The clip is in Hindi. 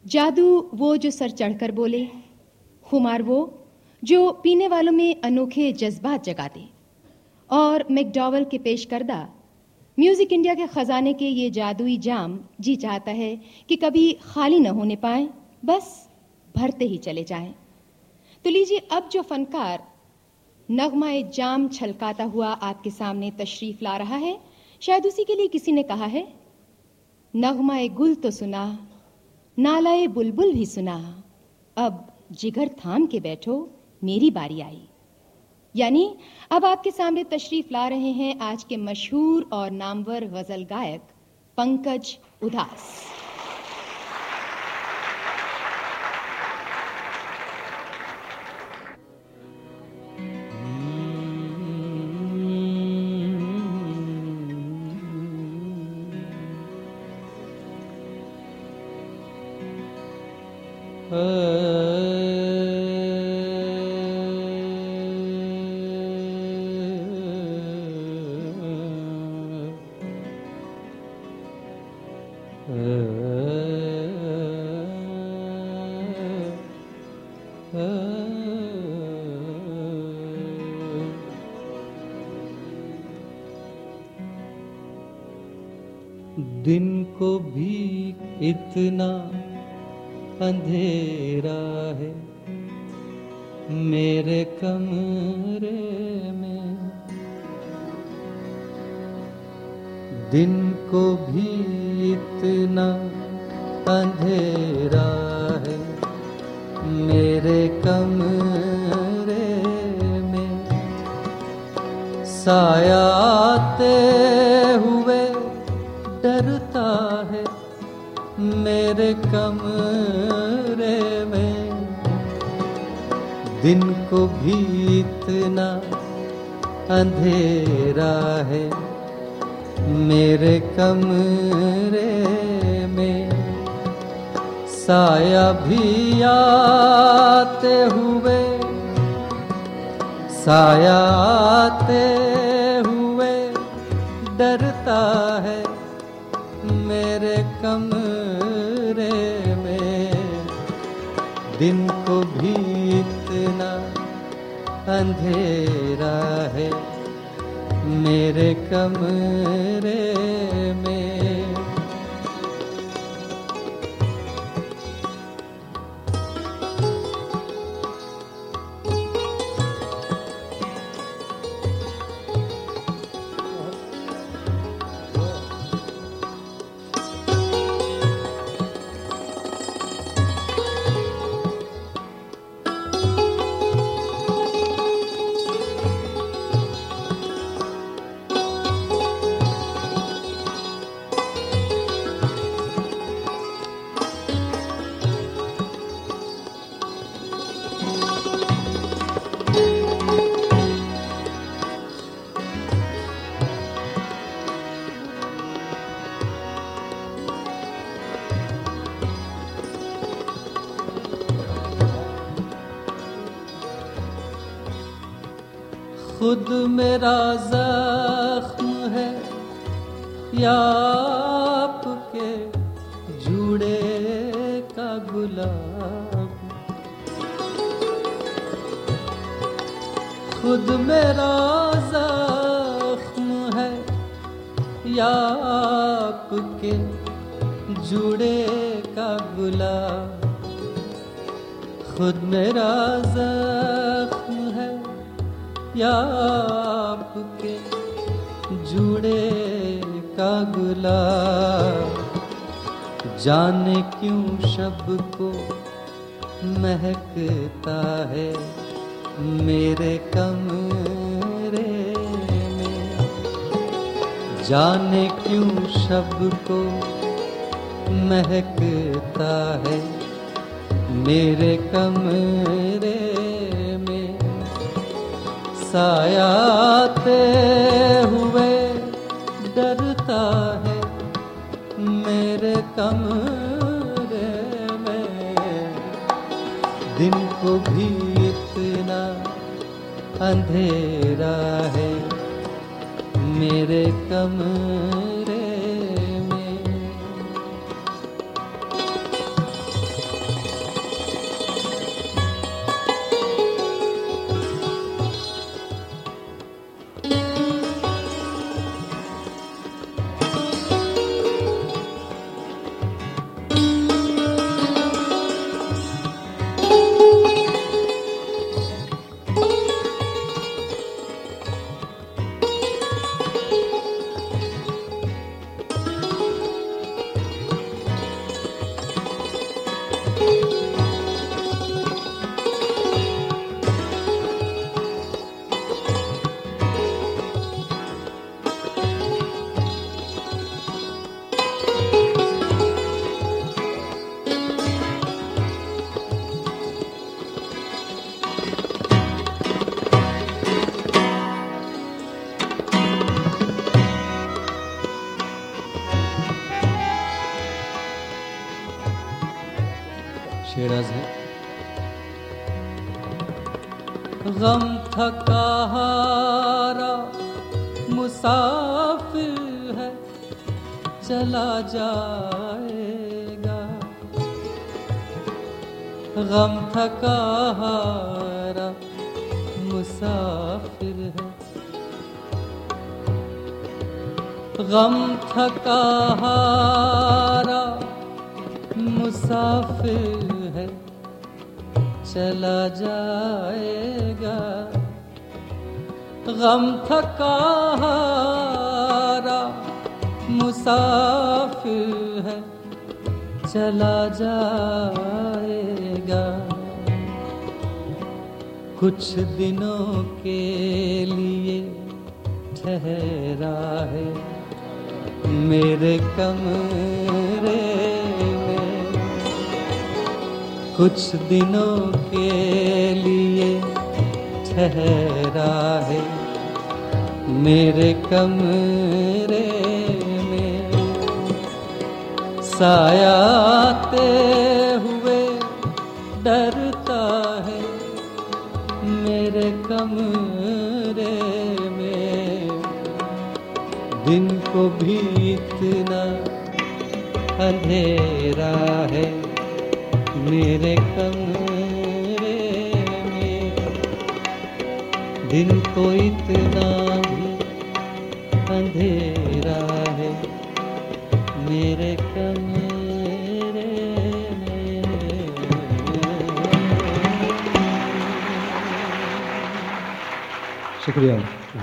जादू वो जो सर चढ़कर बोले, खुमार वो जो पीने वालों में अनोखे जज्बात जगा दे। और मैकडॉवेल के पेश करदा म्यूजिक इंडिया के खजाने के ये जादुई जाम जी चाहता है कि कभी खाली न होने पाए, बस भरते ही चले जाएं। तो लीजिए अब जो फनकार नगमाए जाम छलकाता हुआ आपके सामने तशरीफ ला रहा है, शायद उसी के लिए किसी ने कहा है, नगमाए गुल तो सुना, नालाए बुलबुल भी सुना, अब जिगर थाम के बैठो, मेरी बारी आई। यानी अब आपके सामने तशरीफ ला रहे हैं आज के मशहूर और नामवर गजल गायक पंकज उधास। दिन को भी इतना अंधेरा है मेरे कमरे में, दिन को भी इतना अंधेरा है मेरे कमरे में, साया आते हुए डरता है मेरे कमरे में, दिन को भी इतना अंधेरा है मेरे कमरे में, साया भी आते हुए, साया आते हुए डरता है मेरे कमरे में, दिन को भी इतना अंधेरा है मेरे कमरे में। खुद मेरा जख्म है या आपके जूड़े का गुलाब, खुद मेरा जख्म है या आपके जूड़े का गुलाब, खुद मेरा जख्म है या आपके जूड़े का गुलाब, जाने क्यों शब को महकता है मेरे कमरे में, जाने क्यों शब को महकता है मेरे कमरे में, साया आते हुए डरता है मेरे कमरे में, दिन को भी इतना अंधेरा है मेरे कमरे में। शेराज है। गम थका हारा मुसाफिर है, चला जाएगा। गम थका हारा मुसाफिर है, गम थका हारा मुसाफिर है, चला जाएगा। गम थका हारा मुसाफिर है, चला जाएगा। कुछ दिनों के लिए ठहरा है मेरे कमरे में, कुछ दिनों के लिए ठहरा है मेरे कमरे में। साया आते हुए डरता है मेरे कमरे में, दिन को भी इतना अंधेरा है मेरे कमरे में, दिन को इतना भी अंधेरा है मेरे कमरे में। शुक्रिया।